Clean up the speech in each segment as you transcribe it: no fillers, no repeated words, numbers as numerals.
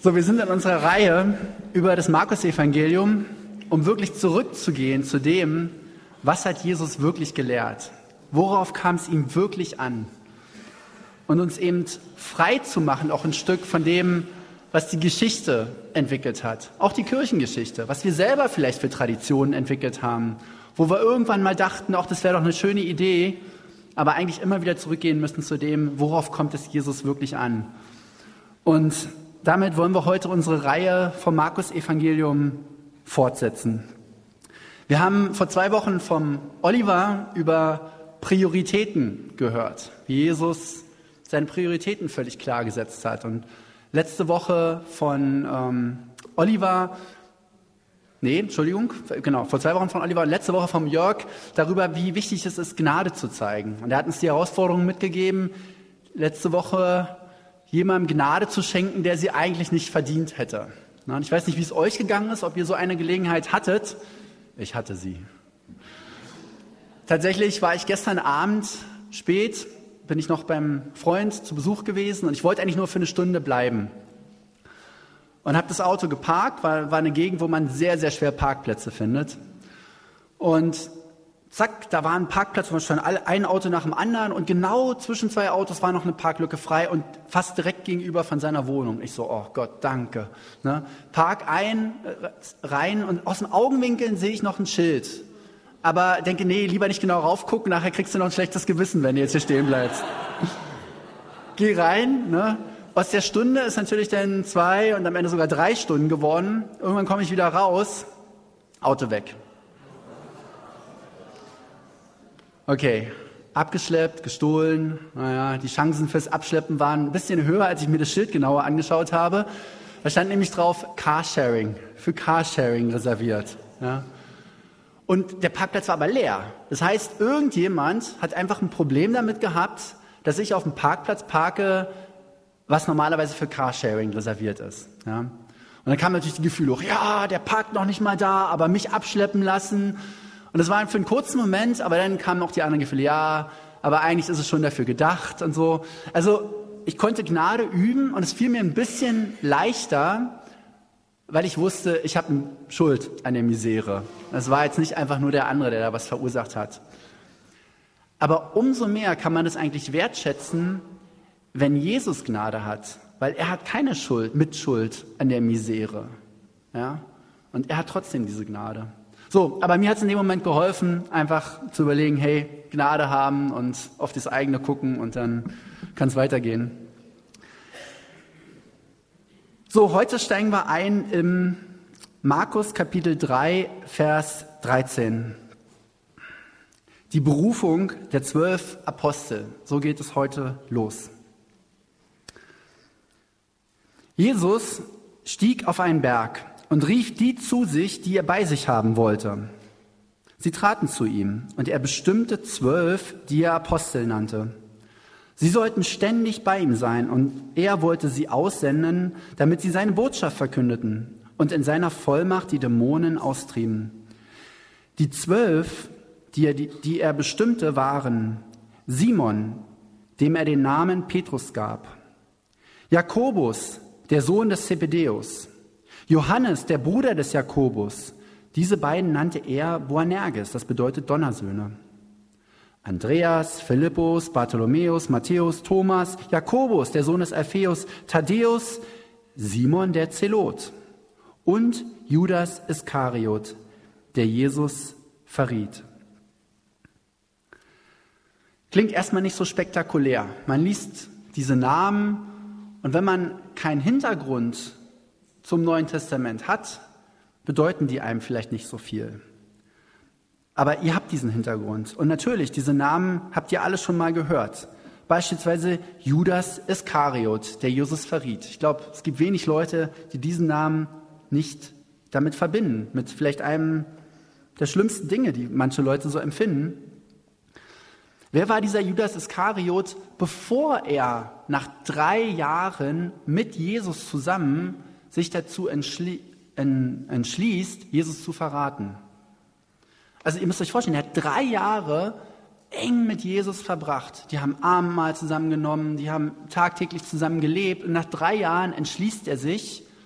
So, wir sind in unserer Reihe über das Markus-Evangelium, um wirklich zurückzugehen zu dem, was hat Jesus wirklich gelehrt? Worauf kam es ihm wirklich an? Und uns eben frei zu machen, auch ein Stück von dem, was die Geschichte entwickelt hat. Auch die Kirchengeschichte, was wir selber vielleicht für Traditionen entwickelt haben, wo wir irgendwann mal dachten, auch das wäre doch eine schöne Idee, aber eigentlich immer wieder zurückgehen müssen zu dem, worauf kommt es Jesus wirklich an? Und damit wollen wir heute unsere Reihe vom Markus-Evangelium fortsetzen. Wir haben vor 2 Wochen vom Oliver über Prioritäten gehört, wie Jesus seine Prioritäten völlig klar gesetzt hat. Und letzte Woche von vor 2 Wochen von Oliver und letzte Woche vom Jörg darüber, wie wichtig es ist, Gnade zu zeigen. Und er hat uns die Herausforderung mitgegeben, letzte Woche jemandem Gnade zu schenken, der sie eigentlich nicht verdient hätte. Und ich weiß nicht, wie es euch gegangen ist, ob ihr so eine Gelegenheit hattet. Ich hatte sie. Tatsächlich war ich gestern Abend spät, bin ich noch beim Freund zu Besuch gewesen und ich wollte eigentlich nur für eine Stunde bleiben. Und habe das Auto geparkt, war eine Gegend, wo man sehr, sehr schwer Parkplätze findet. Und zack, da war ein Parkplatz, wo stand ein Auto nach dem anderen und genau zwischen 2 Autos war noch eine Parklücke frei und fast direkt gegenüber von seiner Wohnung. Ich so, oh Gott, danke. Ne? Park rein und aus dem Augenwinkel sehe ich noch ein Schild. Aber denke, nee, lieber nicht genau raufgucken, nachher kriegst du noch ein schlechtes Gewissen, wenn du jetzt hier stehen bleibst. Geh rein, ne? Aus der Stunde ist natürlich dann 2 und am Ende sogar 3 Stunden geworden. Irgendwann komme ich wieder raus, Auto weg. Okay, abgeschleppt, gestohlen. Naja, die Chancen fürs Abschleppen waren ein bisschen höher, als ich mir das Schild genauer angeschaut habe. Da stand nämlich drauf Carsharing, für Carsharing reserviert. Ja. Und der Parkplatz war aber leer. Das heißt, irgendjemand hat einfach ein Problem damit gehabt, dass ich auf dem Parkplatz parke, was normalerweise für Carsharing reserviert ist. Ja. Und dann kam natürlich die Gefühle hoch, ja, der parkt noch nicht mal da, aber mich abschleppen lassen. Und das war für einen kurzen Moment, aber dann kamen auch die anderen Gefühle, ja, aber eigentlich ist es schon dafür gedacht und so. Also ich konnte Gnade üben und es fiel mir ein bisschen leichter, weil ich wusste, ich habe Schuld an der Misere. Das war jetzt nicht einfach nur der andere, der da was verursacht hat. Aber umso mehr kann man das eigentlich wertschätzen, wenn Jesus Gnade hat, weil er hat keine Mitschuld an der Misere. Ja? Und er hat trotzdem diese Gnade. So, aber mir hat es in dem Moment geholfen, einfach zu überlegen, hey, Gnade haben und auf das eigene gucken und dann kann es weitergehen. So, heute steigen wir ein im Markus Kapitel 3, Vers 13. Die Berufung der 12 Apostel. So geht es heute los. Jesus stieg auf einen Berg und rief die zu sich, die er bei sich haben wollte. Sie traten zu ihm, und er bestimmte 12, die er Apostel nannte. Sie sollten ständig bei ihm sein, und er wollte sie aussenden, damit sie seine Botschaft verkündeten und in seiner Vollmacht die Dämonen austrieben. Die 12, die er bestimmte, waren Simon, dem er den Namen Petrus gab, Jakobus, der Sohn des Zebedäus, Johannes, der Bruder des Jakobus, diese beiden nannte er Boanerges, das bedeutet Donnersöhne. Andreas, Philippus, Bartholomäus, Matthäus, Thomas, Jakobus, der Sohn des Alpheus, Thaddäus, Simon der Zelot und Judas Iskariot, der Jesus verriet. Klingt erstmal nicht so spektakulär. Man liest diese Namen und wenn man keinen Hintergrund zum Neuen Testament hat, bedeuten die einem vielleicht nicht so viel. Aber ihr habt diesen Hintergrund. Und natürlich, diese Namen habt ihr alle schon mal gehört. Beispielsweise Judas Iskariot, der Jesus verriet. Ich glaube, es gibt wenig Leute, die diesen Namen nicht damit verbinden. Mit vielleicht einem der schlimmsten Dinge, die manche Leute so empfinden. Wer war dieser Judas Iskariot, bevor er nach 3 Jahren mit Jesus zusammen sich dazu entschließt, Jesus zu verraten? Also ihr müsst euch vorstellen, er hat 3 Jahre eng mit Jesus verbracht. Die haben Abendmahl zusammengenommen, die haben tagtäglich zusammen gelebt. Und nach 3 Jahren entschließt er sich,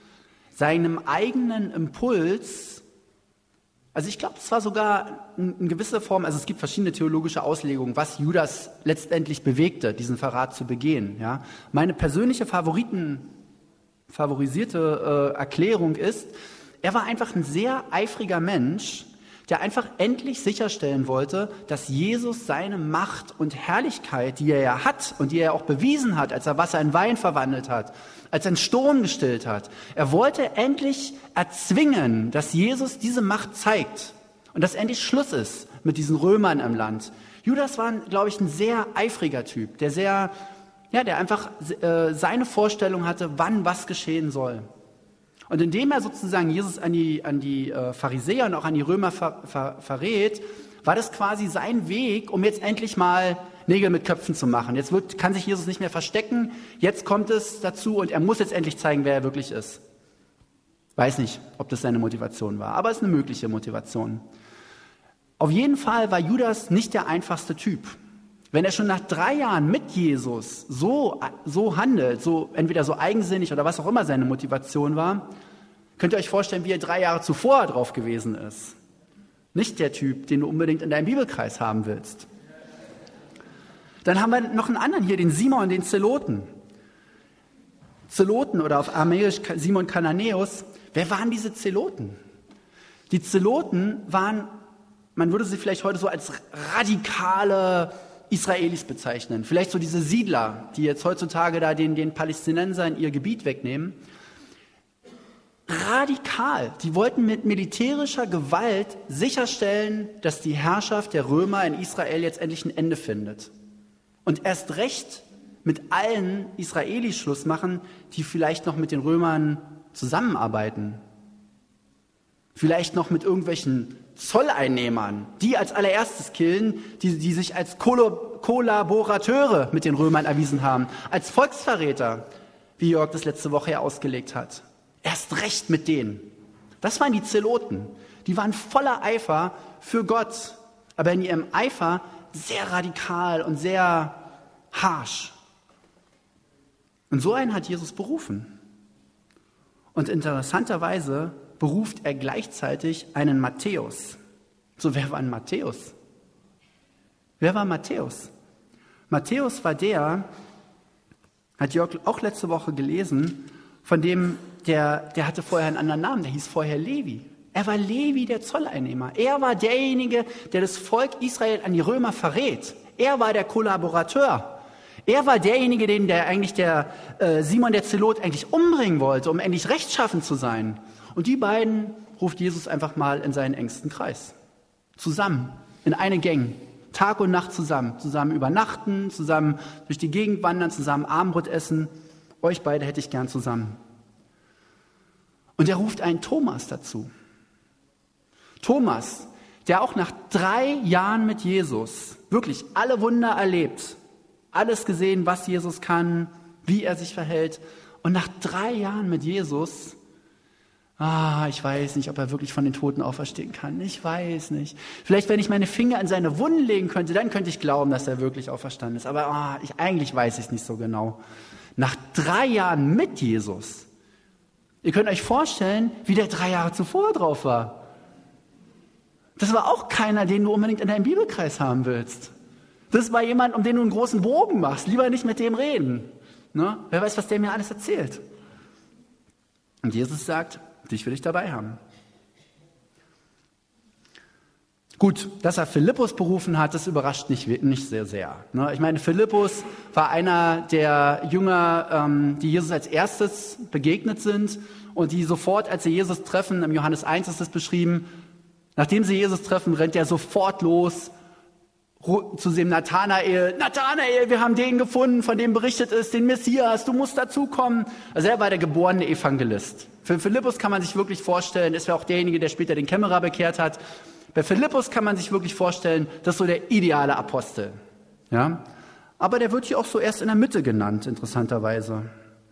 seinem eigenen Impuls, also ich glaube, es war sogar in gewisser Form, also es gibt verschiedene theologische Auslegungen, was Judas letztendlich bewegte, diesen Verrat zu begehen. Ja. Meine persönliche favorisierte Erklärung ist, er war einfach ein sehr eifriger Mensch, der einfach endlich sicherstellen wollte, dass Jesus seine Macht und Herrlichkeit, die er ja hat und die er auch bewiesen hat, als er Wasser in Wein verwandelt hat, als er einen Sturm gestillt hat, er wollte endlich erzwingen, dass Jesus diese Macht zeigt und dass endlich Schluss ist mit diesen Römern im Land. Judas war, glaube ich, ein sehr eifriger Typ, der einfach seine Vorstellung hatte, wann was geschehen soll. Und indem er sozusagen Jesus an die Pharisäer und auch an die Römer verrät, war das quasi sein Weg, um jetzt endlich mal Nägel mit Köpfen zu machen. Jetzt kann sich Jesus nicht mehr verstecken, jetzt kommt es dazu und er muss jetzt endlich zeigen, wer er wirklich ist. Weiß nicht, ob das seine Motivation war, aber es ist eine mögliche Motivation. Auf jeden Fall war Judas nicht der einfachste Typ. Wenn er schon nach 3 Jahren mit Jesus so handelt, so entweder so eigensinnig oder was auch immer seine Motivation war, könnt ihr euch vorstellen, wie er 3 Jahre zuvor drauf gewesen ist. Nicht der Typ, den du unbedingt in deinem Bibelkreis haben willst. Dann haben wir noch einen anderen hier, den Simon und den Zeloten. Zeloten oder auf Aramäisch Simon Kananäus. Wer waren diese Zeloten? Die Zeloten waren, man würde sie vielleicht heute so als radikale Israelis bezeichnen. Vielleicht so diese Siedler, die jetzt heutzutage da den Palästinensern ihr Gebiet wegnehmen. Radikal. Die wollten mit militärischer Gewalt sicherstellen, dass die Herrschaft der Römer in Israel jetzt endlich ein Ende findet. Und erst recht mit allen Israelis Schluss machen, die vielleicht noch mit den Römern zusammenarbeiten. Vielleicht noch mit irgendwelchen Zolleinnehmern, die als allererstes killen, die sich als Kollaborateure mit den Römern erwiesen haben, als Volksverräter, wie Jörg das letzte Woche ja ausgelegt hat. Erst recht mit denen. Das waren die Zeloten. Die waren voller Eifer für Gott, aber in ihrem Eifer sehr radikal und sehr harsch. Und so einen hat Jesus berufen. Und interessanterweise beruft er gleichzeitig einen Matthäus. So, wer war ein Matthäus? Wer war Matthäus? Matthäus war der, hat Jörg auch letzte Woche gelesen, von dem, der hatte vorher einen anderen Namen, der hieß vorher Levi. Er war Levi, der Zolleinnehmer. Er war derjenige, der das Volk Israel an die Römer verrät. Er war der Kollaborateur. Er war derjenige, den der Simon der Zelot eigentlich umbringen wollte, um endlich rechtschaffen zu sein. Und die beiden ruft Jesus einfach mal in seinen engsten Kreis. Zusammen, in eine Gang, Tag und Nacht zusammen übernachten, zusammen durch die Gegend wandern, zusammen Abendbrot essen. Euch beide hätte ich gern zusammen. Und er ruft einen Thomas dazu. Thomas, der auch nach 3 Jahren mit Jesus wirklich alle Wunder erlebt, alles gesehen, was Jesus kann, wie er sich verhält. Und nach 3 Jahren mit Jesus, ich weiß nicht, ob er wirklich von den Toten auferstehen kann. Ich weiß nicht. Vielleicht, wenn ich meine Finger in seine Wunden legen könnte, dann könnte ich glauben, dass er wirklich auferstanden ist. Aber eigentlich weiß ich es nicht so genau. Nach 3 Jahren mit Jesus. Ihr könnt euch vorstellen, wie der 3 Jahre zuvor drauf war. Das war auch keiner, den du unbedingt in deinem Bibelkreis haben willst. Das war jemand, um den du einen großen Bogen machst. Lieber nicht mit dem reden. Ne? Wer weiß, was der mir alles erzählt. Und Jesus sagt, dich will ich dabei haben. Gut, dass er Philippus berufen hat, das überrascht nicht sehr, sehr. Ne? Ich meine, Philippus war einer der Jünger, die Jesus als erstes begegnet sind und die sofort, als sie Jesus treffen, im Johannes 1 ist es beschrieben, nachdem sie Jesus treffen, rennt er sofort los zu dem Nathanael. Nathanael, wir haben den gefunden, von dem berichtet ist, den Messias, du musst dazukommen. Also er war der geborene Evangelist. Für Philippus kann man sich wirklich vorstellen, das wäre auch derjenige, der später den Kämmerer bekehrt hat. Bei Philippus kann man sich wirklich vorstellen, das ist so der ideale Apostel. Ja? Aber der wird hier auch so erst in der Mitte genannt, interessanterweise.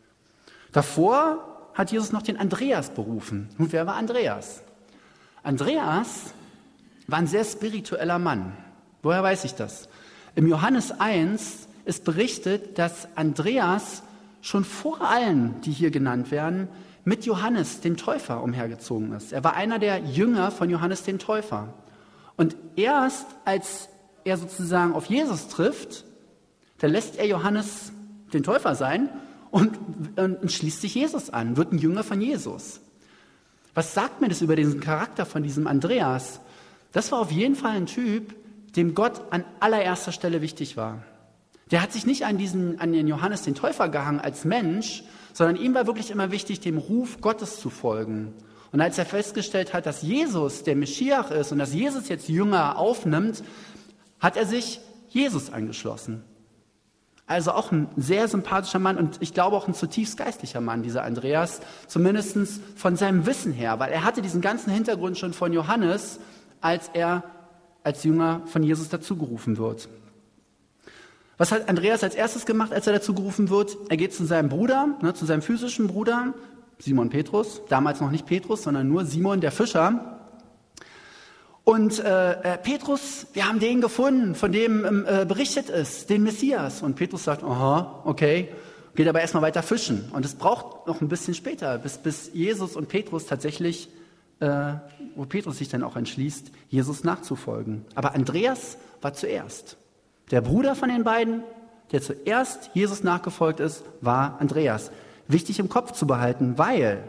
Davor hat Jesus noch den Andreas berufen. Und wer war Andreas? Andreas war ein sehr spiritueller Mann. Woher weiß ich das? Im Johannes 1 ist berichtet, dass Andreas schon vor allen, die hier genannt werden, mit Johannes, dem Täufer, umhergezogen ist. Er war einer der Jünger von Johannes, dem Täufer. Und erst als er sozusagen auf Jesus trifft, da lässt er Johannes den Täufer sein und schließt sich Jesus an, wird ein Jünger von Jesus. Was sagt mir das über diesen Charakter von diesem Andreas? Das war auf jeden Fall ein Typ, dem Gott an allererster Stelle wichtig war. Der hat sich nicht an den Johannes den Täufer gehangen als Mensch, sondern ihm war wirklich immer wichtig, dem Ruf Gottes zu folgen. Und als er festgestellt hat, dass Jesus der Meschiach ist und dass Jesus jetzt Jünger aufnimmt, hat er sich Jesus angeschlossen. Also auch ein sehr sympathischer Mann und ich glaube auch ein zutiefst geistlicher Mann, dieser Andreas, zumindest von seinem Wissen her, weil er hatte diesen ganzen Hintergrund schon von Johannes, als er als Jünger von Jesus dazugerufen wird. Was hat Andreas als erstes gemacht, als er dazu gerufen wird? Er geht zu seinem Bruder, zu seinem physischen Bruder, Simon Petrus, damals noch nicht Petrus, sondern nur Simon der Fischer. Und Petrus, wir haben den gefunden, von dem berichtet ist, den Messias. Und Petrus sagt, aha, okay, geht aber erstmal weiter fischen. Und es braucht noch ein bisschen später, bis Jesus und Petrus tatsächlich, wo Petrus sich dann auch entschließt, Jesus nachzufolgen. Aber Andreas war zuerst. Der Bruder von den beiden, der zuerst Jesus nachgefolgt ist, war Andreas. Wichtig im Kopf zu behalten, weil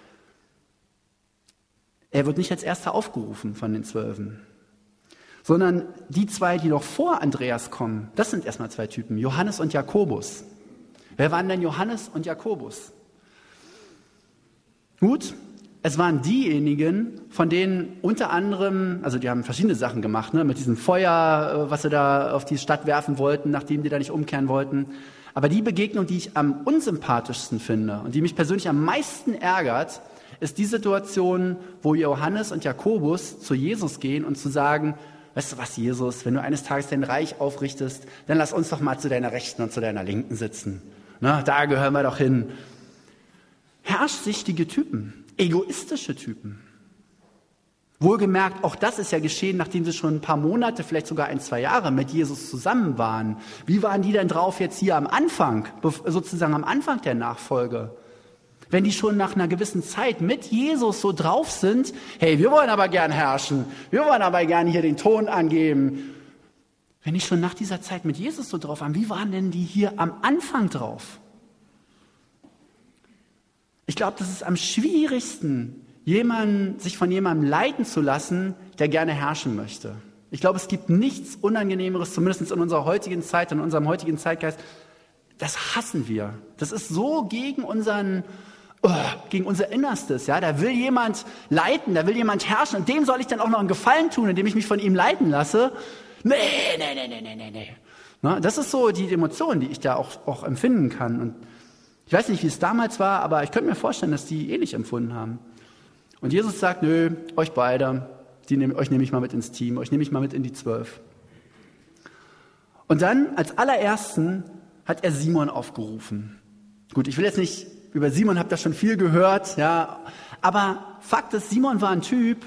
er wird nicht als erster aufgerufen von den 12, sondern die zwei, die noch vor Andreas kommen, das sind erstmal zwei Typen, Johannes und Jakobus. Wer waren denn Johannes und Jakobus? Gut, es waren diejenigen, von denen unter anderem, also die haben verschiedene Sachen gemacht, mit diesem Feuer, was sie da auf die Stadt werfen wollten, nachdem die da nicht umkehren wollten. Aber die Begegnung, die ich am unsympathischsten finde und die mich persönlich am meisten ärgert, ist die Situation, wo Johannes und Jakobus zu Jesus gehen und zu sagen, weißt du was, Jesus, wenn du eines Tages dein Reich aufrichtest, dann lass uns doch mal zu deiner Rechten und zu deiner Linken sitzen. Da gehören wir doch hin. Herrschsüchtige Typen, egoistische Typen. Wohlgemerkt, auch das ist ja geschehen, nachdem sie schon ein paar Monate, vielleicht sogar 1-2 Jahre mit Jesus zusammen waren. Wie waren die denn drauf jetzt hier am Anfang, sozusagen am Anfang der Nachfolge? Wenn die schon nach einer gewissen Zeit mit Jesus so drauf sind, hey, wir wollen aber gern herrschen, wir wollen aber gern hier den Ton angeben. Wenn die schon nach dieser Zeit mit Jesus so drauf waren, wie waren denn die hier am Anfang drauf? Ich glaube, das ist am schwierigsten, sich von jemandem leiten zu lassen, der gerne herrschen möchte. Ich glaube, es gibt nichts Unangenehmeres, zumindest in unserer heutigen Zeit, in unserem heutigen Zeitgeist. Das hassen wir. Das ist so gegen unser Innerstes. Ja? Da will jemand leiten, da will jemand herrschen und dem soll ich dann auch noch einen Gefallen tun, indem ich mich von ihm leiten lasse. Nee. Das ist so die Emotion, die ich da auch empfinden kann. Und ich weiß nicht, wie es damals war, aber ich könnte mir vorstellen, dass die ähnlich empfunden haben. Und Jesus sagt, nö, euch beide, euch nehme ich mal mit ins Team, euch nehme ich mal mit in die 12. Und dann, als allerersten, hat er Simon aufgerufen. Gut, ich will jetzt nicht, über Simon habt ihr schon viel gehört, ja, aber Fakt ist, Simon war ein Typ,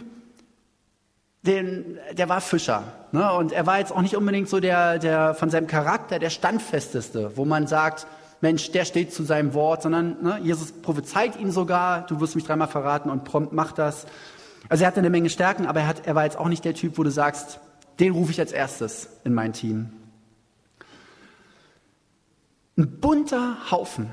der war Fischer, ne? Und er war jetzt auch nicht unbedingt so der von seinem Charakter der standfesteste, wo man sagt, Mensch, der steht zu seinem Wort, sondern Jesus prophezeit ihn sogar, du wirst mich 3-mal verraten und prompt macht das. Also er hatte eine Menge Stärken, aber er war jetzt auch nicht der Typ, wo du sagst, den rufe ich als erstes in mein Team. Ein bunter Haufen.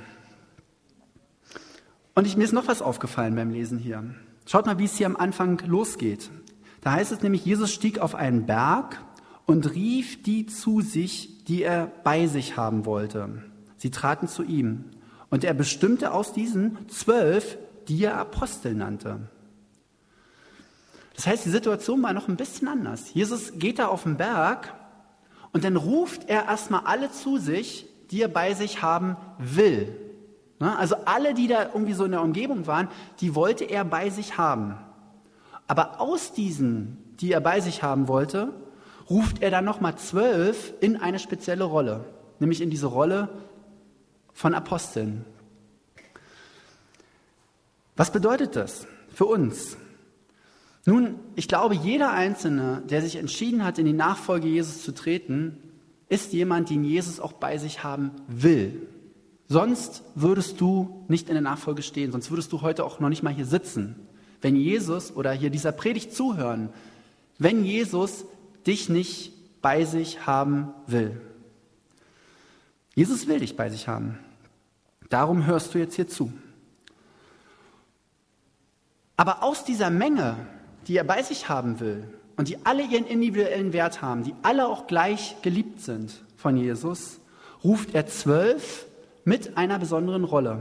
Und mir ist noch was aufgefallen beim Lesen hier. Schaut mal, wie es hier am Anfang losgeht. Da heißt es nämlich, Jesus stieg auf einen Berg und rief die zu sich, die er bei sich haben wollte. Sie traten zu ihm. Und er bestimmte aus diesen 12, die er Apostel nannte. Das heißt, die Situation war noch ein bisschen anders. Jesus geht da auf den Berg und dann ruft er erstmal alle zu sich, die er bei sich haben will. Also alle, die da irgendwie so in der Umgebung waren, die wollte er bei sich haben. Aber aus diesen, die er bei sich haben wollte, ruft er dann nochmal 12 in eine spezielle Rolle. Nämlich in diese Rolle von Aposteln. Was bedeutet das für uns? Nun, ich glaube, jeder Einzelne, der sich entschieden hat, in die Nachfolge Jesus zu treten, ist jemand, den Jesus auch bei sich haben will. Sonst würdest du nicht in der Nachfolge stehen, sonst würdest du heute auch noch nicht mal hier sitzen. Wenn Jesus oder hier dieser Predigt zuhören, wenn Jesus dich nicht bei sich haben will. Jesus will dich bei sich haben. Darum hörst du jetzt hier zu. Aber aus dieser Menge, die er bei sich haben will und die alle ihren individuellen Wert haben, die alle auch gleich geliebt sind von Jesus, ruft er 12 mit einer besonderen Rolle.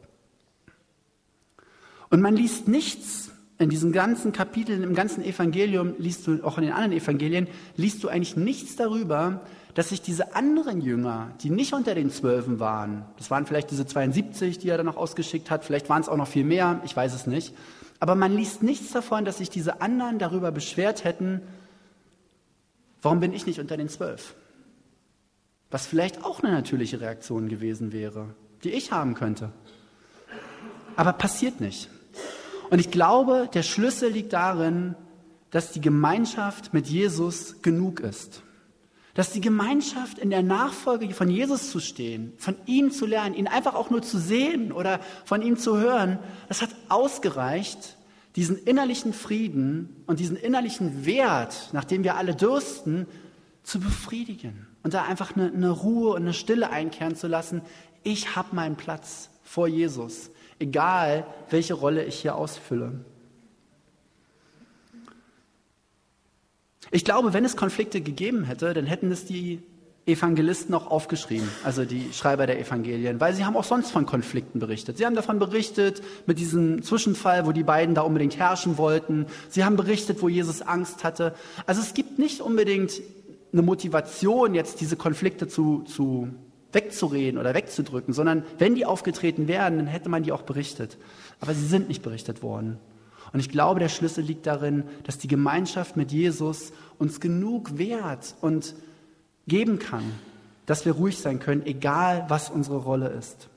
Und man liest nichts in diesen ganzen Kapiteln, im ganzen Evangelium, liest du auch in den anderen Evangelien, liest du eigentlich nichts darüber, dass sich diese anderen Jünger, die nicht unter den 12 waren, das waren vielleicht diese 72, die er dann noch ausgeschickt hat, vielleicht waren es auch noch viel mehr, ich weiß es nicht, aber man liest nichts davon, dass sich diese anderen darüber beschwert hätten, warum bin ich nicht unter den 12? Was vielleicht auch eine natürliche Reaktion gewesen wäre, die ich haben könnte. Aber passiert nicht. Und ich glaube, der Schlüssel liegt darin, dass die Gemeinschaft mit Jesus genug ist. Dass die Gemeinschaft in der Nachfolge von Jesus zu stehen, von ihm zu lernen, ihn einfach auch nur zu sehen oder von ihm zu hören, das hat ausgereicht, diesen innerlichen Frieden und diesen innerlichen Wert, nach dem wir alle dürsten, zu befriedigen. Und da einfach eine Ruhe und eine Stille einkehren zu lassen. Ich habe meinen Platz vor Jesus, egal welche Rolle ich hier ausfülle. Ich glaube, wenn es Konflikte gegeben hätte, dann hätten es die Evangelisten auch aufgeschrieben, also die Schreiber der Evangelien, weil sie haben auch sonst von Konflikten berichtet. Sie haben davon berichtet mit diesem Zwischenfall, wo die beiden da unbedingt herrschen wollten. Sie haben berichtet, wo Jesus Angst hatte. Also es gibt nicht unbedingt eine Motivation, jetzt diese Konflikte wegzureden oder wegzudrücken, sondern wenn die aufgetreten wären, dann hätte man die auch berichtet. Aber sie sind nicht berichtet worden. Und ich glaube, der Schlüssel liegt darin, dass die Gemeinschaft mit Jesus uns genug Wert und geben kann, dass wir ruhig sein können, egal was unsere Rolle ist.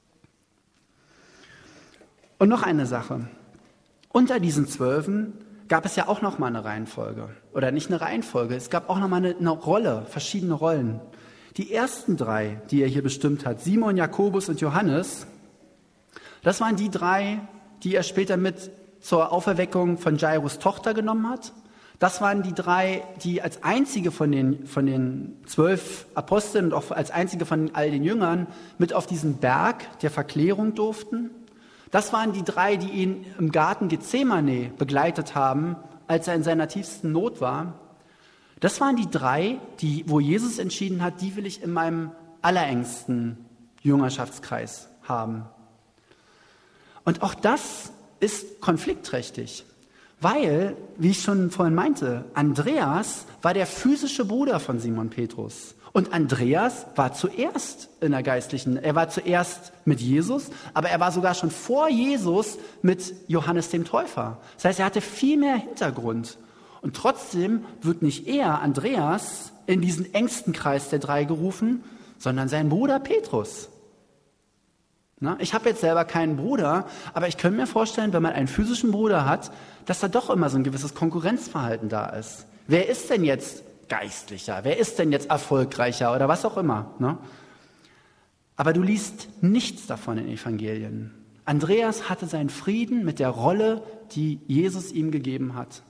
Und noch eine Sache. Unter diesen 12 gab es ja auch noch mal eine Reihenfolge. Oder nicht eine Reihenfolge, es gab auch noch mal eine Rolle, verschiedene Rollen. Die ersten 3, die er hier bestimmt hat, Simon, Jakobus und Johannes, das waren die 3, die er später mit zur Auferweckung von Jairus Tochter genommen hat. Das waren die 3, die als einzige von den 12 Aposteln und auch als einzige von all den Jüngern mit auf diesen Berg der Verklärung durften. Das waren die 3, die ihn im Garten Gethsemane begleitet haben, als er in seiner tiefsten Not war. Das waren die 3, wo Jesus entschieden hat, die will ich in meinem allerengsten Jüngerschaftskreis haben. Und auch das ist konfliktträchtig, weil, wie ich schon vorhin meinte, Andreas war der physische Bruder von Simon Petrus. Und Andreas war zuerst er war zuerst mit Jesus, aber er war sogar schon vor Jesus mit Johannes dem Täufer. Das heißt, er hatte viel mehr Hintergrund. Und trotzdem wird nicht er, Andreas, in diesen engsten Kreis der 3 gerufen, sondern sein Bruder Petrus. Ich habe jetzt selber keinen Bruder, aber ich könnte mir vorstellen, wenn man einen physischen Bruder hat, dass da doch immer so ein gewisses Konkurrenzverhalten da ist. Wer ist denn jetzt geistlicher? Wer ist denn jetzt erfolgreicher oder was auch immer? Aber du liest nichts davon in den Evangelien. Andreas hatte seinen Frieden mit der Rolle, die Jesus ihm gegeben hat,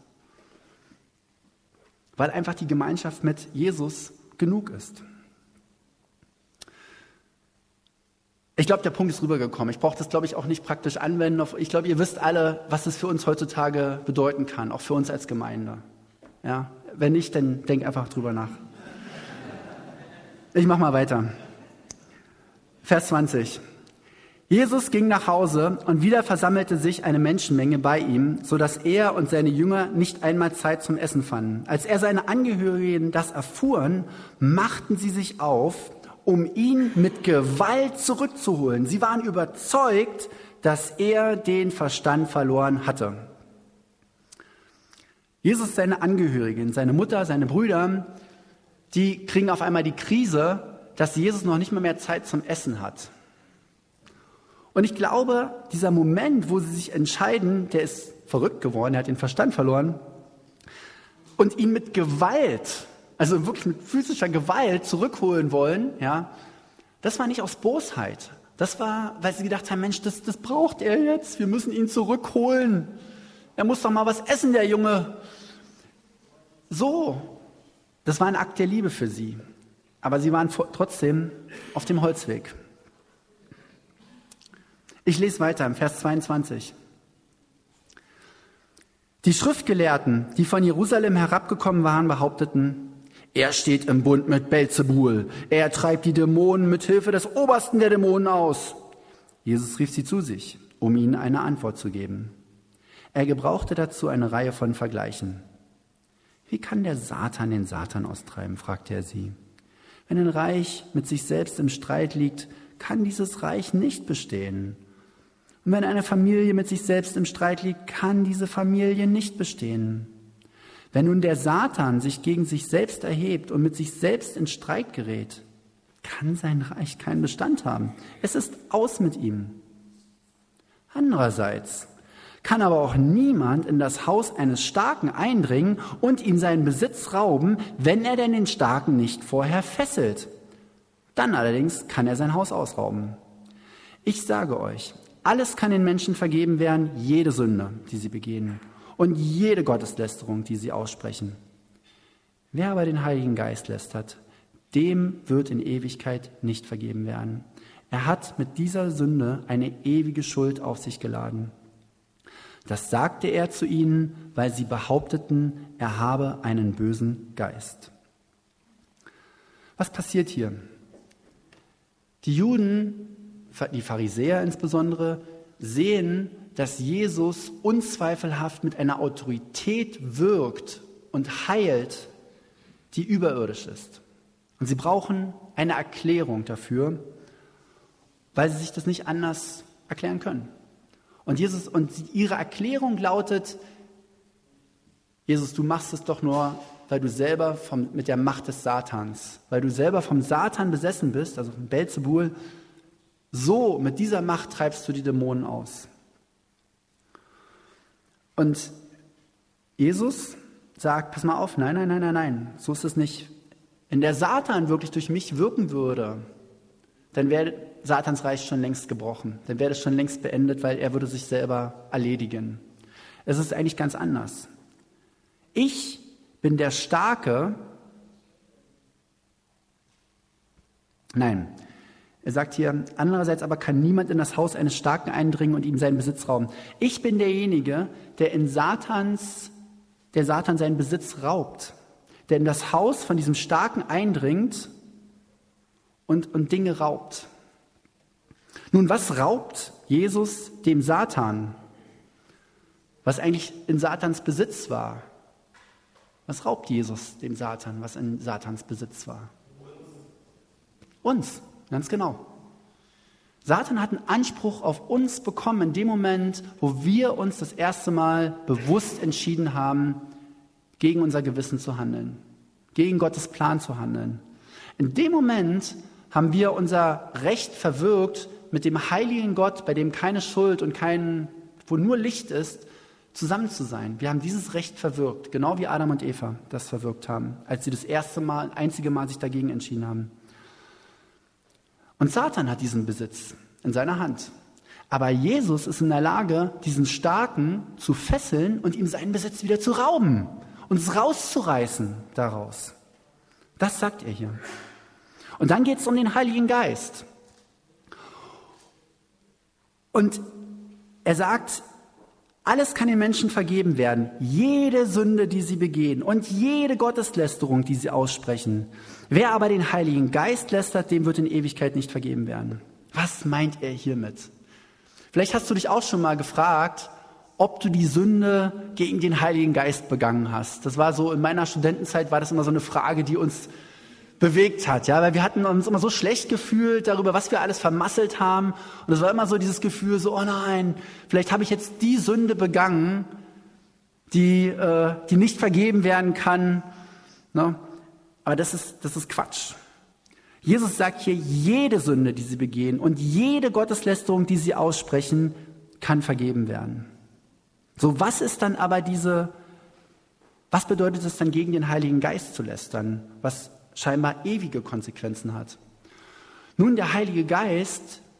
weil einfach die Gemeinschaft mit Jesus genug ist. Ich glaube, der Punkt ist rübergekommen. Ich brauche das, glaube ich, auch nicht praktisch anwenden. Ich glaube, ihr wisst alle, was es für uns heutzutage bedeuten kann, auch für uns als Gemeinde. Ja? Wenn nicht, dann denk einfach drüber nach. Ich mache mal weiter. Vers 20. Jesus ging nach Hause und wieder versammelte sich eine Menschenmenge bei ihm, sodass er und seine Jünger nicht einmal Zeit zum Essen fanden. Als er seine Angehörigen das erfuhren, machten sie sich auf, um ihn mit Gewalt zurückzuholen. Sie waren überzeugt, dass er den Verstand verloren hatte. Jesus, seine Angehörigen, seine Mutter, seine Brüder, die kriegen auf einmal die Krise, dass Jesus noch nicht mal mehr Zeit zum Essen hat. Und ich glaube, dieser Moment, wo sie sich entscheiden, der ist verrückt geworden, er hat den Verstand verloren, und ihn mit Gewalt, also wirklich mit physischer Gewalt zurückholen wollen, ja, das war nicht aus Bosheit, Das war, weil sie gedacht haben, Mensch, das braucht er jetzt. Wir müssen ihn zurückholen. Er muss doch mal was essen, der Junge. So, das war ein Akt der Liebe für sie. Aber sie waren trotzdem auf dem Holzweg. Ich lese weiter im Vers 22. Die Schriftgelehrten, die von Jerusalem herabgekommen waren, behaupteten, er steht im Bund mit Belzebul. Er treibt die Dämonen mit Hilfe des Obersten der Dämonen aus. Jesus rief sie zu sich, um ihnen eine Antwort zu geben. Er gebrauchte dazu eine Reihe von Vergleichen. Wie kann der Satan den Satan austreiben, fragte er sie. Wenn ein Reich mit sich selbst im Streit liegt, kann dieses Reich nicht bestehen. Und wenn eine Familie mit sich selbst im Streit liegt, kann diese Familie nicht bestehen. Wenn nun der Satan sich gegen sich selbst erhebt und mit sich selbst in Streit gerät, kann sein Reich keinen Bestand haben. Es ist aus mit ihm. Andererseits kann aber auch niemand in das Haus eines Starken eindringen und ihm seinen Besitz rauben, wenn er denn den Starken nicht vorher fesselt. Dann allerdings kann er sein Haus ausrauben. Ich sage euch, alles kann den Menschen vergeben werden, jede Sünde, die sie begehen. Und jede Gotteslästerung, die sie aussprechen. Wer aber den Heiligen Geist lästert, dem wird in Ewigkeit nicht vergeben werden. Er hat mit dieser Sünde eine ewige Schuld auf sich geladen. Das sagte er zu ihnen, weil sie behaupteten, er habe einen bösen Geist. Was passiert hier? Die Juden, die Pharisäer insbesondere, sehen, dass Jesus unzweifelhaft mit einer Autorität wirkt und heilt, die überirdisch ist. Und sie brauchen eine Erklärung dafür, weil sie sich das nicht anders erklären können. Und ihre Erklärung lautet, Jesus, du machst es doch nur, weil du selber mit der Macht des Satans, weil du selber vom Satan besessen bist, also von Belzebul, so mit dieser Macht treibst du die Dämonen aus. Und Jesus sagt, pass mal auf, nein, so ist es nicht. Wenn der Satan wirklich durch mich wirken würde, dann wäre Satans Reich schon längst gebrochen. Dann wäre es schon längst beendet, weil er würde sich selber erledigen. Es ist eigentlich ganz anders. Ich bin der Starke. Nein. Er sagt hier, andererseits aber kann niemand in das Haus eines Starken eindringen und ihm seinen Besitz rauben. Ich bin derjenige, der Satan seinen Besitz raubt, der in das Haus von diesem Starken eindringt und Dinge raubt. Nun, was raubt Jesus dem Satan, was eigentlich in Satans Besitz war? Was raubt Jesus dem Satan, was in Satans Besitz war? Uns. Ganz genau. Satan hat einen Anspruch auf uns bekommen in dem Moment, wo wir uns das erste Mal bewusst entschieden haben, gegen unser Gewissen zu handeln, gegen Gottes Plan zu handeln. In dem Moment haben wir unser Recht verwirkt, mit dem heiligen Gott, bei dem keine Schuld und wo nur Licht ist, zusammen zu sein. Wir haben dieses Recht verwirkt, genau wie Adam und Eva das verwirkt haben, als sie das einzige Mal sich dagegen entschieden haben. Und Satan hat diesen Besitz in seiner Hand. Aber Jesus ist in der Lage, diesen Starken zu fesseln und ihm seinen Besitz wieder zu rauben, uns rauszureißen daraus. Das sagt er hier. Und dann geht es um den Heiligen Geist. Und er sagt, alles kann den Menschen vergeben werden, jede Sünde, die sie begehen und jede Gotteslästerung, die sie aussprechen. Wer aber den Heiligen Geist lästert, dem wird in Ewigkeit nicht vergeben werden. Was meint er hiermit? Vielleicht hast du dich auch schon mal gefragt, ob du die Sünde gegen den Heiligen Geist begangen hast. Das war so, in meiner Studentenzeit war das immer so eine Frage, die uns bewegt hat, ja, weil wir hatten uns immer so schlecht gefühlt darüber, was wir alles vermasselt haben. Und es war immer so dieses Gefühl, so, oh nein, vielleicht habe ich jetzt die Sünde begangen, die nicht vergeben werden kann. Ne? Aber das ist Quatsch. Jesus sagt hier, jede Sünde, die sie begehen und jede Gotteslästerung, die sie aussprechen, kann vergeben werden. So, was ist dann aber was bedeutet es dann, gegen den Heiligen Geist zu lästern, was scheinbar ewige Konsequenzen hat? Nun, der Heilige Geist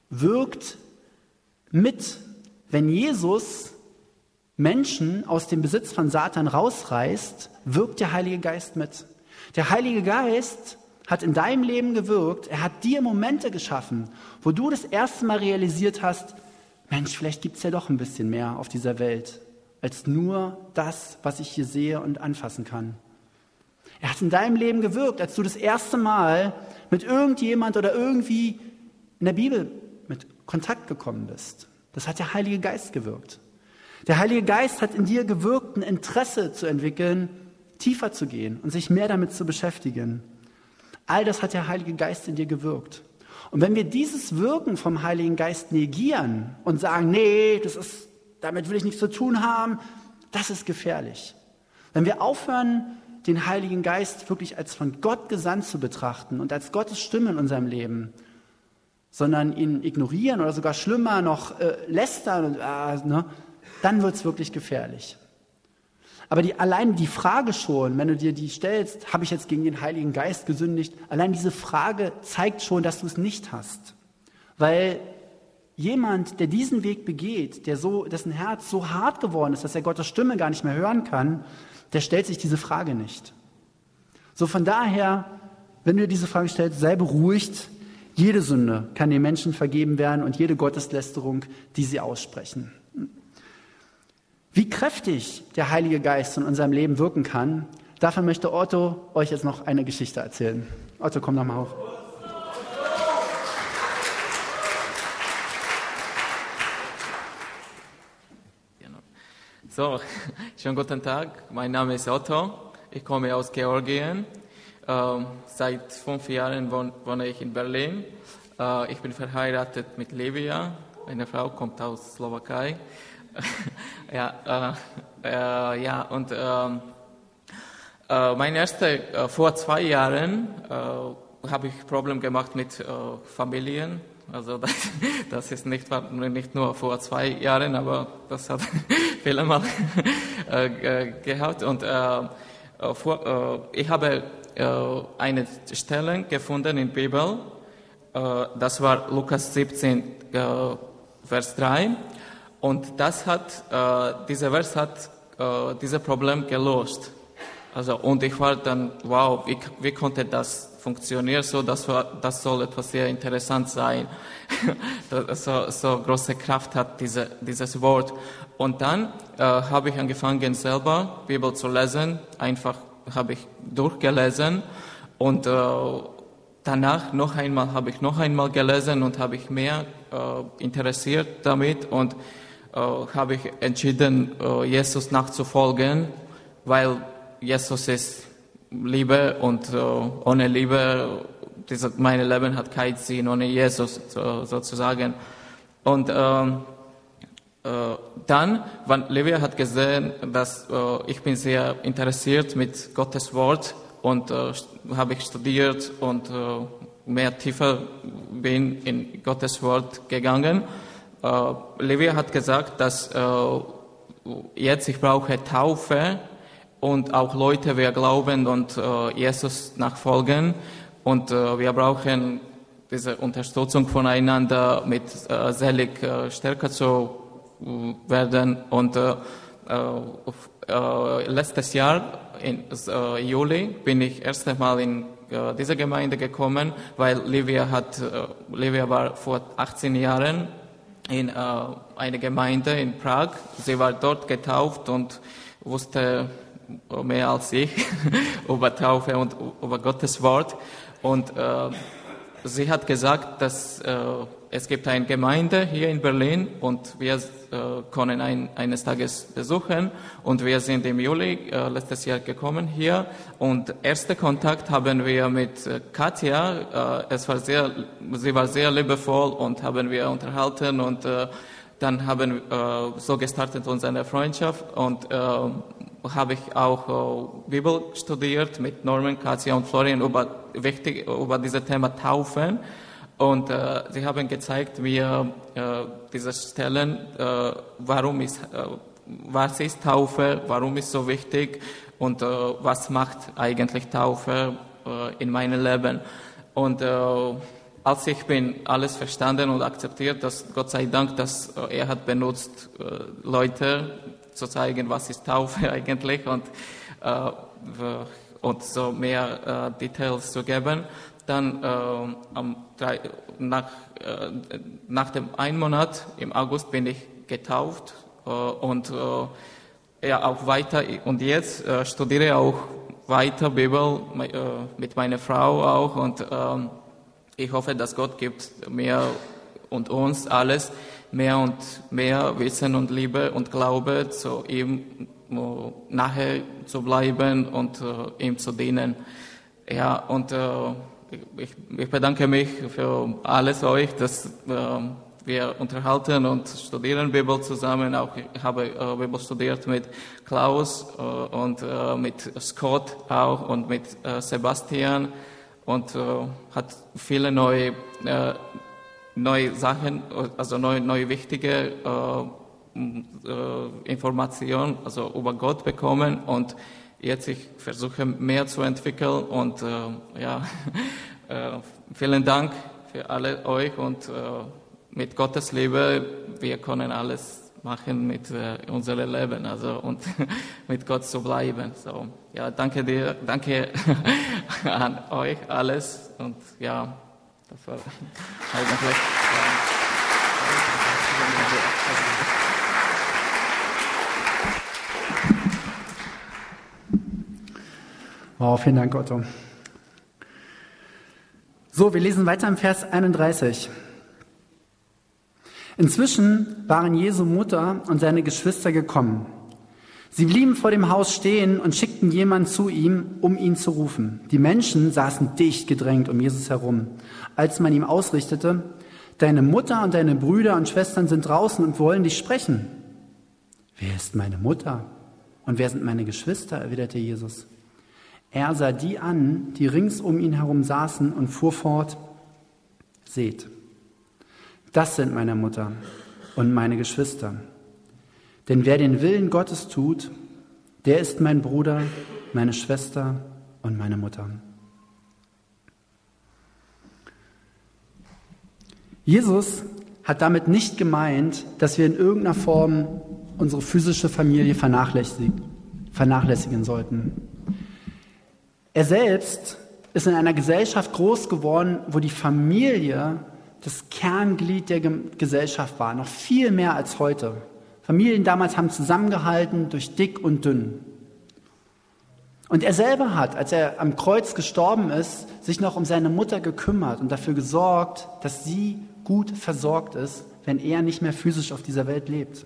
wirkt mit, wenn Jesus Menschen aus dem Besitz von Satan rausreißt, wirkt der Heilige Geist mit. Der Heilige Geist hat in deinem Leben gewirkt, er hat dir Momente geschaffen, wo du das erste Mal realisiert hast, Mensch, vielleicht gibt es ja doch ein bisschen mehr auf dieser Welt, als nur das, was ich hier sehe und anfassen kann. Er hat in deinem Leben gewirkt, als du das erste Mal mit irgendjemand oder irgendwie in der Bibel mit Kontakt gekommen bist. Das hat der Heilige Geist gewirkt. Der Heilige Geist hat in dir gewirkt, ein Interesse zu entwickeln, tiefer zu gehen und sich mehr damit zu beschäftigen. All das hat der Heilige Geist in dir gewirkt. Und wenn wir dieses Wirken vom Heiligen Geist negieren und sagen, nee, damit will ich nichts zu tun haben, das ist gefährlich. Wenn wir aufhören, den Heiligen Geist wirklich als von Gott gesandt zu betrachten und als Gottes Stimme in unserem Leben, sondern ihn ignorieren oder sogar schlimmer noch lästern, dann wird es wirklich gefährlich. Aber allein die Frage schon, wenn du dir die stellst, habe ich jetzt gegen den Heiligen Geist gesündigt? Allein diese Frage zeigt schon, dass du es nicht hast. Weil jemand, der diesen Weg begeht, dessen Herz so hart geworden ist, dass er Gottes Stimme gar nicht mehr hören kann, der stellt sich diese Frage nicht. So von daher, wenn du dir diese Frage stellst, sei beruhigt. Jede Sünde kann den Menschen vergeben werden und jede Gotteslästerung, die sie aussprechen. Wie kräftig der Heilige Geist in unserem Leben wirken kann, dafür möchte Otto euch jetzt noch eine Geschichte erzählen. Otto, komm doch mal hoch. So, schönen guten Tag. Mein Name ist Otto. Ich komme aus Georgien. Seit 5 Jahren wohne ich in Berlin. Ich bin verheiratet mit Livia. Meine Frau kommt aus Slowakei. Vor 2 Jahren habe ich Probleme gemacht mit Familien. Also das ist nicht nur vor 2 Jahren, aber das hat viele Mal gehabt. Und ich habe eine Stelle gefunden in der Bibel. Das war Lukas 17, Vers 3. Und dieser Vers hat dieses Problem gelöst. Und ich war dann, wow, wie konnte das funktionieren? Das soll etwas sehr interessant sein. so große Kraft hat dieses Wort. Und dann habe ich angefangen, selber Bibel zu lesen. Einfach habe ich durchgelesen. Und danach habe ich noch einmal gelesen und habe ich mehr interessiert damit. Und habe ich entschieden, Jesus nachzufolgen, weil Jesus ist Liebe und ohne Liebe, mein Leben hat keinen Sinn ohne Jesus sozusagen. Und dann, wenn Livia hat gesehen, dass ich bin sehr interessiert mit Gottes Wort und habe ich studiert und mehr tiefer bin in Gottes Wort gegangen. Livia hat gesagt, dass jetzt ich brauche Taufe und auch Leute, wir glauben und Jesus nachfolgen und wir brauchen diese Unterstützung voneinander, mit selig stärker zu werden. Und letztes Jahr im Juli bin ich erst einmal in diese Gemeinde gekommen, weil Livia war vor 18 Jahren in eine Gemeinde in Prag. Sie war dort getauft und wusste mehr als ich über Taufe und über Gottes Wort. Und sie hat gesagt, dass es gibt eine Gemeinde hier in Berlin und wir können eines Tages besuchen. Und wir sind im Juli letztes Jahr gekommen hier. Und erster Kontakt haben wir mit Katja. Sie war sehr liebevoll und haben wir unterhalten. Und dann haben so gestartet unsere Freundschaft. Und habe ich auch Bibel studiert mit Norman, Katja und Florian über dieses Thema Taufen. Und sie haben gezeigt, wie diese Stellen, was ist Taufe, warum ist so wichtig und was macht eigentlich Taufe in meinem Leben. Und als ich bin alles verstanden und akzeptiert, dass Gott sei Dank, dass er hat benutzt, Leute zu zeigen, was ist Taufe eigentlich und so mehr Details zu geben. Dann nach dem 1 Monat im August bin ich getauft und ja auch weiter und jetzt studiere auch weiter Bibel mit meiner Frau auch und ich hoffe, dass Gott gibt mir und uns alles mehr und mehr Wissen und Liebe und Glaube zu ihm nachher zu bleiben und ihm zu dienen. Ja, und ich bedanke mich für alles euch, dass wir unterhalten und studieren Bibel zusammen. Auch ich habe Bibel studiert mit Klaus und mit Scott auch und mit Sebastian und hat viele neue Sachen, also neue wichtige Informationen, also über Gott bekommen und jetzt ich versuche mehr zu entwickeln und ja, vielen Dank für alle euch und mit Gottes Liebe, wir können alles machen mit unserem Leben, also und mit Gott zu bleiben. So, ja, danke dir, danke an euch alles und ja, das war eigentlich. Wow, vielen Dank, Otto. So, wir lesen weiter im Vers 31. Inzwischen waren Jesu Mutter und seine Geschwister gekommen. Sie blieben vor dem Haus stehen und schickten jemanden zu ihm, um ihn zu rufen. Die Menschen saßen dicht gedrängt um Jesus herum. Als man ihm ausrichtete, deine Mutter und deine Brüder und Schwestern sind draußen und wollen dich sprechen. Wer ist meine Mutter? Und wer sind meine Geschwister? Erwiderte Jesus. Er sah die an, die rings um ihn herum saßen und fuhr fort, seht, das sind meine Mutter und meine Geschwister. Denn wer den Willen Gottes tut, der ist mein Bruder, meine Schwester und meine Mutter. Jesus hat damit nicht gemeint, dass wir in irgendeiner Form unsere physische Familie vernachlässigen sollten. Er selbst ist in einer Gesellschaft groß geworden, wo die Familie das Kernglied der Gesellschaft war, noch viel mehr als heute. Familien damals haben zusammengehalten durch dick und dünn. Und er selber hat, als er am Kreuz gestorben ist, sich noch um seine Mutter gekümmert und dafür gesorgt, dass sie gut versorgt ist, wenn er nicht mehr physisch auf dieser Welt lebt.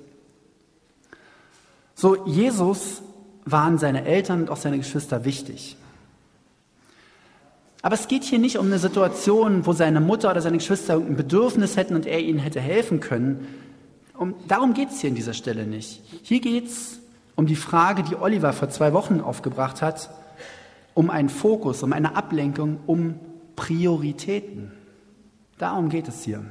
So, Jesus waren seine Eltern und auch seine Geschwister wichtig. Aber es geht hier nicht um eine Situation, wo seine Mutter oder seine Geschwister ein Bedürfnis hätten und er ihnen hätte helfen können. Darum geht es hier an dieser Stelle nicht. Hier geht es um die Frage, die Oliver vor 2 Wochen aufgebracht hat, um einen Fokus, um eine Ablenkung, um Prioritäten. Darum geht es hier.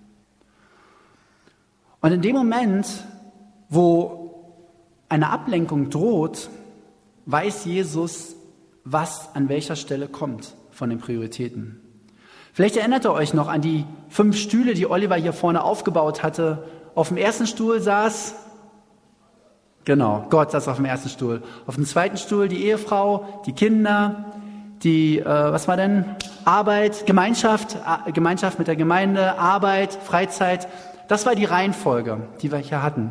Und in dem Moment, wo eine Ablenkung droht, weiß Jesus, was an welcher Stelle kommt von den Prioritäten. Vielleicht erinnert ihr euch noch an die 5 Stühle, die Oliver hier vorne aufgebaut hatte. Auf dem ersten Stuhl saß, genau, Gott saß auf dem ersten Stuhl. Auf dem zweiten Stuhl die Ehefrau, die Kinder, die, was war denn? Arbeit, Gemeinschaft mit der Gemeinde, Arbeit, Freizeit. Das war die Reihenfolge, die wir hier hatten.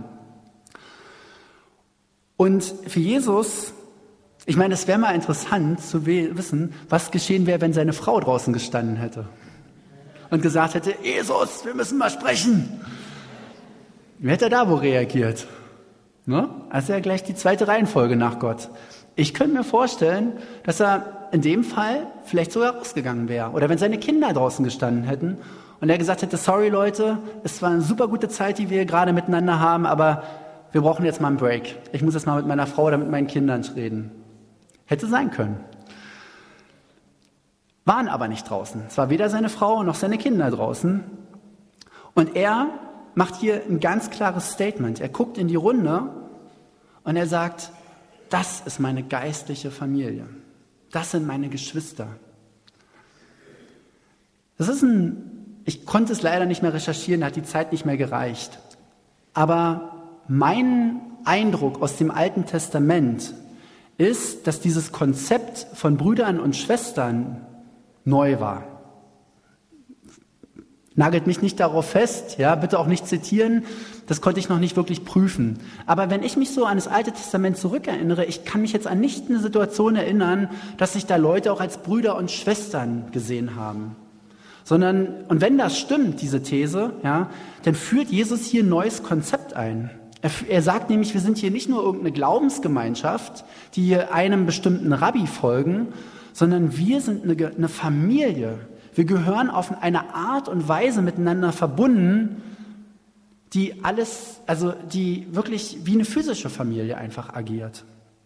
Und für Jesus, ich meine, es wäre mal interessant zu wissen, was geschehen wäre, wenn seine Frau draußen gestanden hätte und gesagt hätte, Jesus, wir müssen mal sprechen. Wie hätte er da wohl reagiert? Ne? Also ja gleich die zweite Reihenfolge nach Gott. Ich könnte mir vorstellen, dass er in dem Fall vielleicht sogar rausgegangen wäre. Oder wenn seine Kinder draußen gestanden hätten und er gesagt hätte, sorry Leute, es war eine super gute Zeit, die wir gerade miteinander haben, aber wir brauchen jetzt mal einen Break. Ich muss jetzt mal mit meiner Frau oder mit meinen Kindern reden. Hätte sein können. Waren aber nicht draußen. Es war weder seine Frau noch seine Kinder draußen. Und er macht hier ein ganz klares Statement. Er guckt in die Runde und er sagt, das ist meine geistliche Familie. Das sind meine Geschwister. Das ist ein Ich konnte es leider nicht mehr recherchieren, da hat die Zeit nicht mehr gereicht. Aber mein Eindruck aus dem Alten Testament ist, dass dieses Konzept von Brüdern und Schwestern neu war. Nagelt mich nicht darauf fest, ja, bitte auch nicht zitieren, das konnte ich noch nicht wirklich prüfen. Aber wenn ich mich so an das Alte Testament zurückerinnere, ich kann mich jetzt an nicht eine Situation erinnern, dass sich da Leute auch als Brüder und Schwestern gesehen haben. Sondern, und wenn das stimmt, diese These, ja, dann führt Jesus hier ein neues Konzept ein. Er sagt nämlich, wir sind hier nicht nur irgendeine Glaubensgemeinschaft, die einem bestimmten Rabbi folgen, sondern wir sind eine Familie. Wir gehören auf eine Art und Weise miteinander verbunden, die wirklich wie eine physische Familie einfach agiert.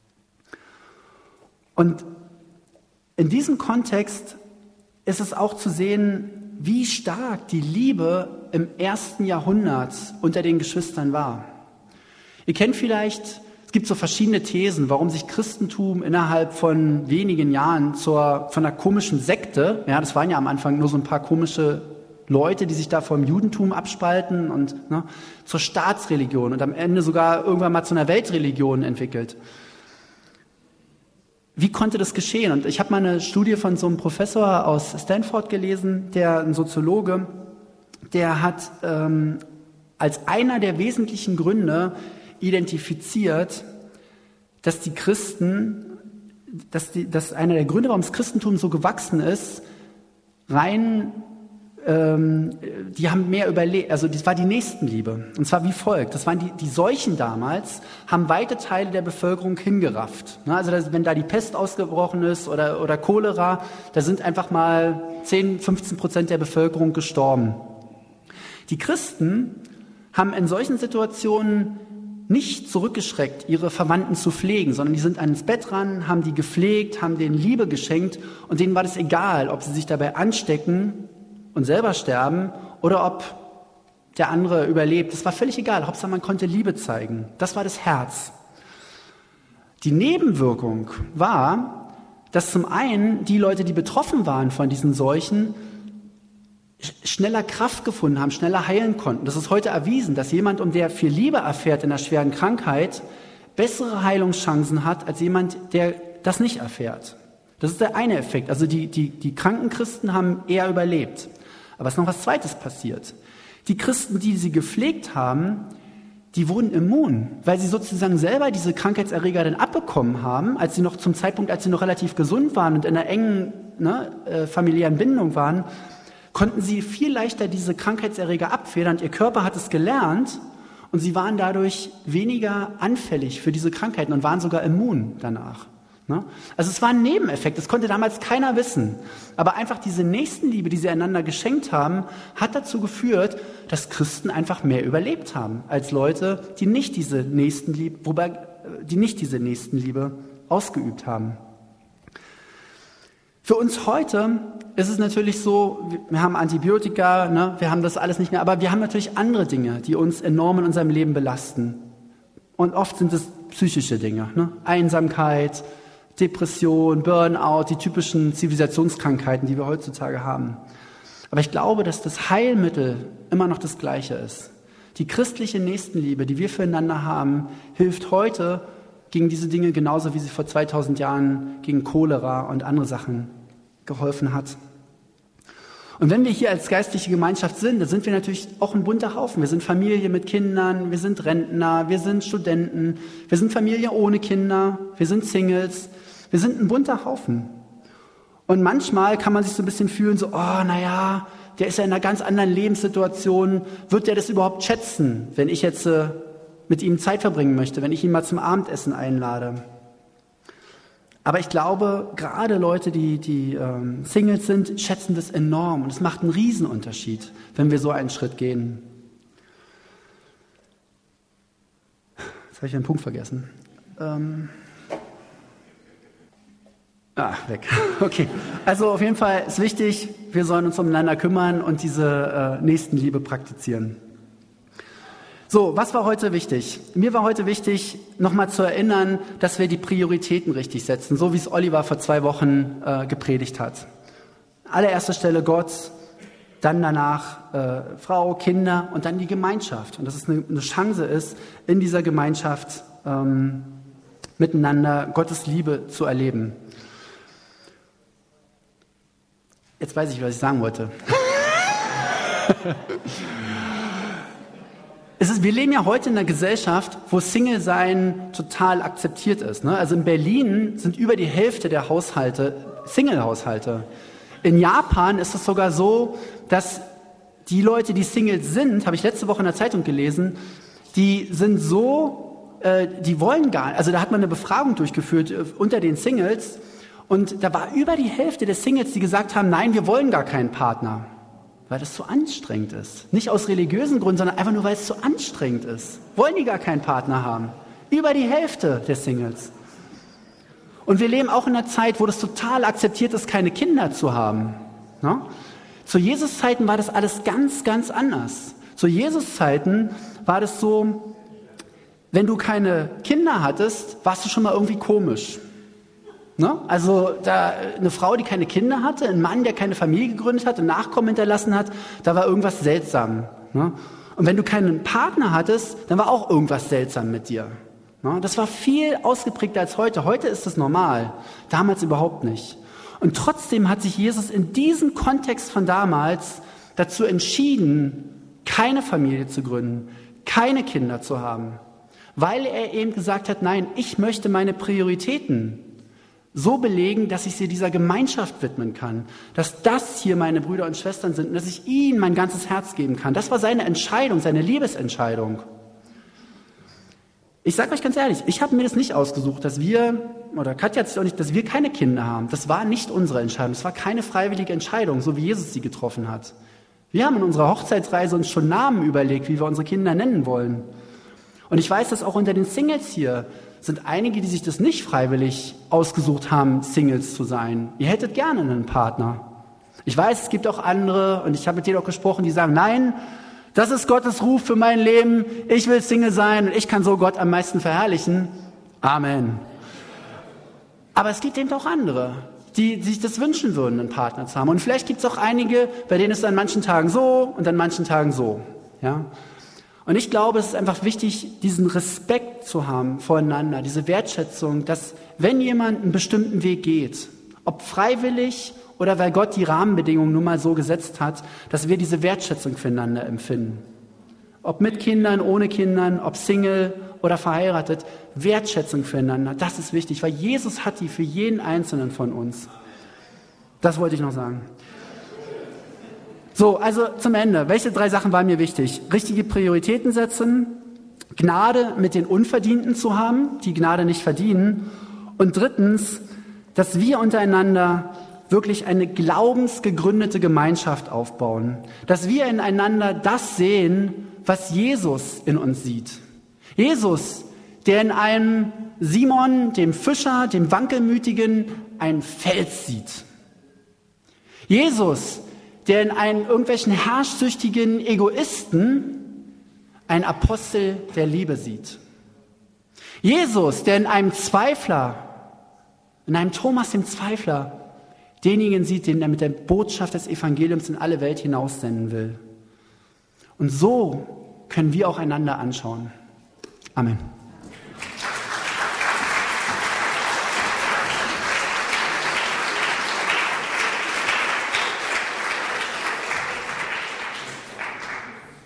Und in diesem Kontext ist es auch zu sehen, wie stark die Liebe im 1. Jahrhundert unter den Geschwistern war. Ihr kennt vielleicht, es gibt so verschiedene Thesen, warum sich Christentum innerhalb von wenigen Jahren von einer komischen Sekte, ja, das waren ja am Anfang nur so ein paar komische Leute, die sich da vom Judentum abspalten und zur Staatsreligion und am Ende sogar irgendwann mal zu einer Weltreligion entwickelt. Wie konnte das geschehen? Und ich habe mal eine Studie von so einem Professor aus Stanford gelesen, ein Soziologe, der hat als einer der wesentlichen Gründe identifiziert, dass einer der Gründe, warum das Christentum so gewachsen ist, die haben mehr überlebt, also das war die Nächstenliebe. Und zwar wie folgt, das waren die Seuchen damals, haben weite Teile der Bevölkerung hingerafft. Also wenn da die Pest ausgebrochen ist oder Cholera, da sind einfach mal 10-15% der Bevölkerung gestorben. Die Christen haben in solchen Situationen nicht zurückgeschreckt, ihre Verwandten zu pflegen, sondern die sind ans Bett ran, haben die gepflegt, haben denen Liebe geschenkt und denen war das egal, ob sie sich dabei anstecken und selber sterben oder ob der andere überlebt. Das war völlig egal, Hauptsache man konnte Liebe zeigen. Das war das Herz. Die Nebenwirkung war, dass zum einen die Leute, die betroffen waren von diesen Seuchen, schneller Kraft gefunden haben, schneller heilen konnten. Das ist heute erwiesen, dass jemand, der viel Liebe erfährt in einer schweren Krankheit, bessere Heilungschancen hat, als jemand, der das nicht erfährt. Das ist der eine Effekt. Also die kranken Christen haben eher überlebt. Aber es ist noch was Zweites passiert. Die Christen, die sie gepflegt haben, die wurden immun, weil sie sozusagen selber diese Krankheitserreger dann abbekommen haben, als sie noch relativ gesund waren und in einer engen familiären Bindung waren, konnten sie viel leichter diese Krankheitserreger abfedern. Ihr Körper hat es gelernt und sie waren dadurch weniger anfällig für diese Krankheiten und waren sogar immun danach. Also es war ein Nebeneffekt, das konnte damals keiner wissen. Aber einfach diese Nächstenliebe, die sie einander geschenkt haben, hat dazu geführt, dass Christen einfach mehr überlebt haben als Leute, die nicht diese Nächstenliebe ausgeübt haben. Für uns heute ist es natürlich so, wir haben Antibiotika, wir haben das alles nicht mehr, aber wir haben natürlich andere Dinge, die uns enorm in unserem Leben belasten. Und oft sind es psychische Dinge, Einsamkeit, Depression, Burnout, die typischen Zivilisationskrankheiten, die wir heutzutage haben. Aber ich glaube, dass das Heilmittel immer noch das Gleiche ist. Die christliche Nächstenliebe, die wir füreinander haben, hilft heute gegen diese Dinge genauso, wie sie vor 2000 Jahren gegen Cholera und andere Sachen geholfen hat. Und wenn wir hier als geistliche Gemeinschaft sind, dann sind wir natürlich auch ein bunter Haufen. Wir sind Familie mit Kindern, wir sind Rentner, wir sind Studenten, wir sind Familie ohne Kinder, wir sind Singles, wir sind ein bunter Haufen. Und manchmal kann man sich so ein bisschen fühlen, der ist ja in einer ganz anderen Lebenssituation, wird der das überhaupt schätzen, wenn ich jetzt mit ihm Zeit verbringen möchte, wenn ich ihn mal zum Abendessen einlade. Aber ich glaube, gerade Leute, die Singles sind, schätzen das enorm. Und es macht einen Riesenunterschied, wenn wir so einen Schritt gehen. Jetzt habe ich einen Punkt vergessen. Weg. Okay. Also auf jeden Fall ist wichtig, wir sollen uns umeinander kümmern und diese Nächstenliebe praktizieren. So, was war heute wichtig? Mir war heute wichtig, nochmal zu erinnern, dass wir die Prioritäten richtig setzen, so wie es Oliver vor 2 Wochen gepredigt hat. An allererster Stelle Gott, dann danach Frau, Kinder und dann die Gemeinschaft. Und dass es eine Chance ist, in dieser Gemeinschaft miteinander Gottes Liebe zu erleben. Jetzt weiß ich, was ich sagen wollte. Wir leben ja heute in einer Gesellschaft, wo Single-Sein total akzeptiert ist. Ne? Also in Berlin sind über die Hälfte der Haushalte Single-Haushalte. In Japan ist es sogar so, dass die Leute, die Singles sind, habe ich letzte Woche in der Zeitung gelesen, die sind so, die wollen gar nicht, also da hat man eine Befragung durchgeführt unter den Singles und da war über die Hälfte der Singles, die gesagt haben, nein, wir wollen gar keinen Partner, weil das so anstrengend ist. Nicht aus religiösen Gründen, sondern einfach nur, weil es so anstrengend ist. Wollen die gar keinen Partner haben. Über die Hälfte der Singles. Und wir leben auch in einer Zeit, wo das total akzeptiert ist, keine Kinder zu haben. Ne? Zu Jesus-Zeiten war das alles ganz, ganz anders. Zu Jesus-Zeiten war das so, wenn du keine Kinder hattest, warst du schon mal irgendwie komisch. Ne? Also da eine Frau, die keine Kinder hatte, ein Mann, der keine Familie gegründet hat, einen Nachkommen hinterlassen hat, da war irgendwas seltsam. Ne? Und wenn du keinen Partner hattest, dann war auch irgendwas seltsam mit dir. Das war viel ausgeprägter als heute. Heute ist das normal, damals überhaupt nicht. Und trotzdem hat sich Jesus in diesem Kontext von damals dazu entschieden, keine Familie zu gründen, keine Kinder zu haben, weil er eben gesagt hat, nein, ich möchte meine Prioritäten so belegen, dass ich sie dieser Gemeinschaft widmen kann, dass das hier meine Brüder und Schwestern sind und dass ich ihnen mein ganzes Herz geben kann. Das war seine Entscheidung, seine Liebesentscheidung. Ich sage euch ganz ehrlich, ich habe mir das nicht ausgesucht, dass wir, oder Katja hat sich auch nicht, dass wir keine Kinder haben. Das war nicht unsere Entscheidung. Das war keine freiwillige Entscheidung, so wie Jesus sie getroffen hat. Wir haben in unserer Hochzeitsreise uns schon Namen überlegt, wie wir unsere Kinder nennen wollen. Und ich weiß, dass auch unter den Singles hier sind einige, die sich das nicht freiwillig ausgesucht haben, Singles zu sein. Ihr hättet gerne einen Partner. Ich weiß, es gibt auch andere, und ich habe mit denen auch gesprochen, die sagen, nein, das ist Gottes Ruf für mein Leben. Ich will Single sein und ich kann so Gott am meisten verherrlichen. Amen. Aber es gibt eben auch andere, die sich das wünschen würden, einen Partner zu haben. Und vielleicht gibt es auch einige, bei denen ist es an manchen Tagen so und an manchen Tagen so. Ja? Und ich glaube, es ist einfach wichtig, diesen Respekt zu haben voreinander, diese Wertschätzung, dass wenn jemand einen bestimmten Weg geht, ob freiwillig oder weil Gott die Rahmenbedingungen nun mal so gesetzt hat, dass wir diese Wertschätzung füreinander empfinden. Ob mit Kindern, ohne Kindern, ob Single oder verheiratet, Wertschätzung füreinander, das ist wichtig, weil Jesus hat die für jeden Einzelnen von uns. Das wollte ich noch sagen. So, also zum Ende. Welche 3 Sachen waren mir wichtig? Richtige Prioritäten setzen, Gnade mit den Unverdienten zu haben, die Gnade nicht verdienen. Und 3, dass wir untereinander wirklich eine glaubensgegründete Gemeinschaft aufbauen. Dass wir ineinander das sehen, was Jesus in uns sieht. Jesus, der in einem Simon, dem Fischer, dem Wankelmütigen, einen Fels sieht. Jesus, der in einen irgendwelchen herrschsüchtigen Egoisten einen Apostel der Liebe sieht. Jesus, der in einem Zweifler, in einem Thomas dem Zweifler, denjenigen sieht, den er mit der Botschaft des Evangeliums in alle Welt hinaussenden will. Und so können wir auch einander anschauen. Amen.